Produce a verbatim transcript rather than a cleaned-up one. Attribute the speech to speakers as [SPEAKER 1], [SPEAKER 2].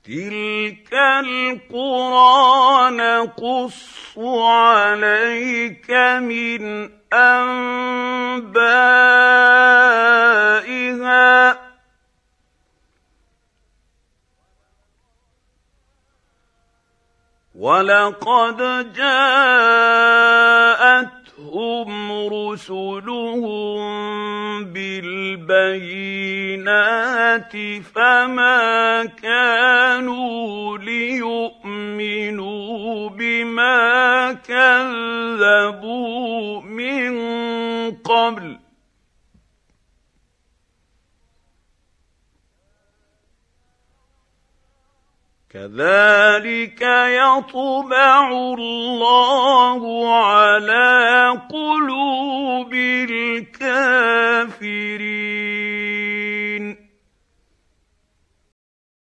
[SPEAKER 1] تِلْكَ الْقُرَىٰ نَقُصُّ عَلَيْكَ مِنْ أَنبَائِهَا ۚ وَلَقَدْ جَاءَتْهُمْ رُسُلُهُم بِالْبَيِّنَاتِ فَمَا كَانُوا لِيُؤْمِنُوا بِمَا كَذَّبُوا مِن قَبْلُ ۚ كَذَٰلِكَ يَطْبَعُ اللَّهُ عَلَىٰ قُلُوبِ الْكَافِرِينَ